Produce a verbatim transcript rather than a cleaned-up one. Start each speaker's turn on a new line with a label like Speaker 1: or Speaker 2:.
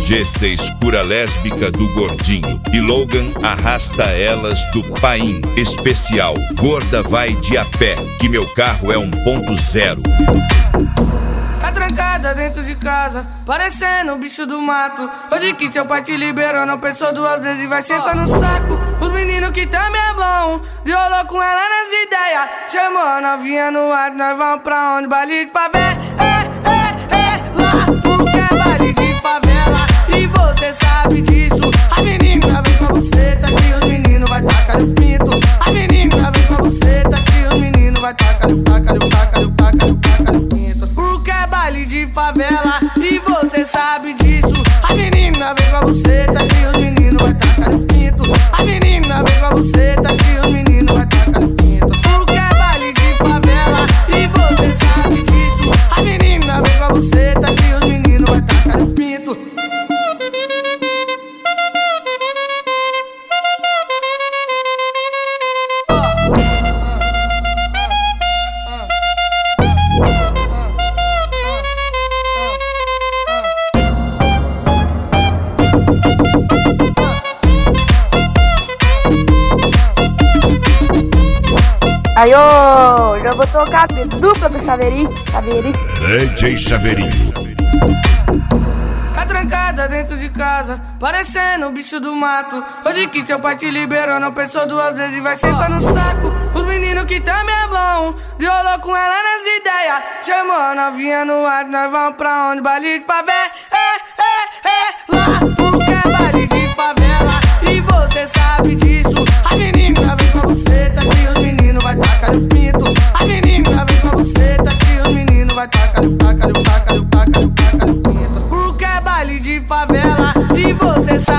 Speaker 1: G seis cura lésbica do gordinho. E Logan arrasta elas do Paim. Especial, gorda vai de a pé, que meu carro é um ponto zero.
Speaker 2: Tá trancada dentro de casa, parecendo o bicho do mato. Hoje que seu pai te liberou, não pensou duas vezes e vai sentar no saco. Os meninos que também é bom, violou com ela nas ideias. Chamou a novinha no ar, nós vamos pra onde? Baile de favela, é, é, é, lá, porque é baile de favela. E você sabe disso. A menina vem com a buceta, que os meninos vai tacar o pinto. A menina vem com a buceta, que os meninos vai tacar o tacar o tacar o tacar o tacar o pinto. Porque é baile de favela e você sabe disso. A menina vem com a buceta, que os meninos vai tacar o pinto. A menina vem com a buceta, que os meninos vai tacar o pinto. Porque é baile de favela e você sabe disso. A menina vem com a buceta, que os meninos vai tacar o pinto.
Speaker 3: Aí, ô, já vou tocar a dupla pro Chaveirinho, Chaveirinho.
Speaker 1: D J Chaveirinho.
Speaker 2: Tá trancada dentro de casa, parecendo o bicho do mato. Hoje que seu pai te liberou, não pensou duas vezes e vai sentar no saco. Os meninos que também é bom, violou com ela nas ideias. Chamou a novinha no ar, nós vamos pra onde? Baile de favela, é, é, é, lá, porque é baile de favela. E você sabe disso. A menina vem com a buceta, que os meninos vai tacar o pinto. A menina vem com a buceta, que os meninos vai tacar o tacar o tacar o tacar o tacar o pinto. Porque é baile de favela e você sabe.